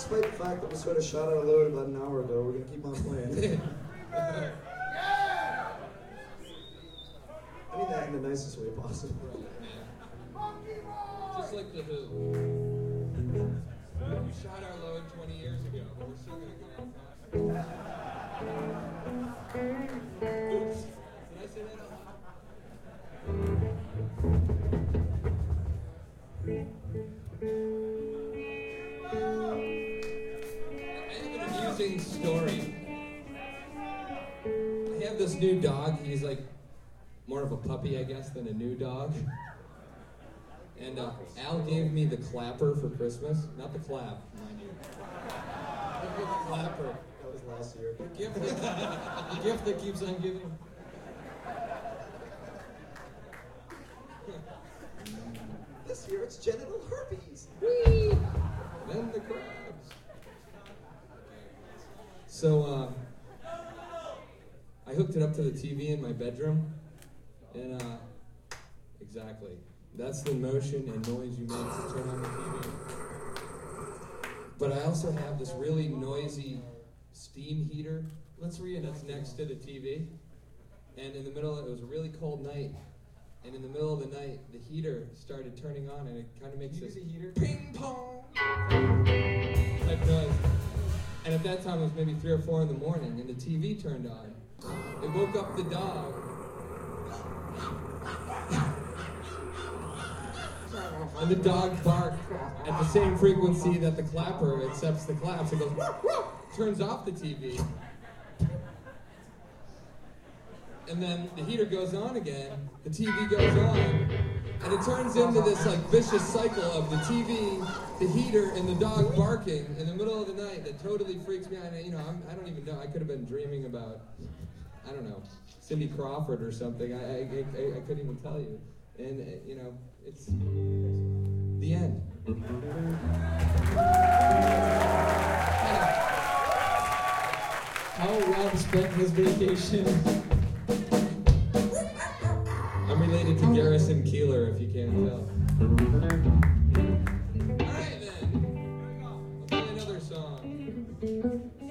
despite the fact that we sort of shot our load about an hour ago, we're going to keep on playing. I mean that in the nicest way possible. Just like the Who. We shot our load 20 years ago, but we're still going to go out fast. Oops. Did I say that out loud? I have an amusing story. I have this new dog. He's like more of a puppy, I guess, than a new dog. And Al gave me the clapper for Christmas. Not the clap, mind you. The clapper. That was last year. The gift that keeps on giving. This year it's genital herpes. Whee! Then the crabs. So, I hooked it up to the TV in my bedroom. And, exactly. That's the motion and noise you make to turn on the TV. But I also have this really noisy steam heater. That's next to the TV. And in the middle, it was a really cold night. And in the middle of the night, the heater started turning on, and it kind of makes this ping pong type noise. And at that time, it was maybe 3 or 4 in the morning, and the TV turned on. It woke up the dog. And the dog barked at the same frequency that the clapper accepts the claps. It goes, woof, woof, turns off the TV. And then the heater goes on again, the TV goes on, and it turns into this like vicious cycle of the TV, the heater, and the dog barking in the middle of the night that totally freaks me out. And, I don't even know. I could have been dreaming about, I don't know, Cindy Crawford or something. I couldn't even tell you. And, it's the end. How Rob spent his vacation. I'm related to Garrison Keillor, if you can't tell. All right, then. I'll play another song.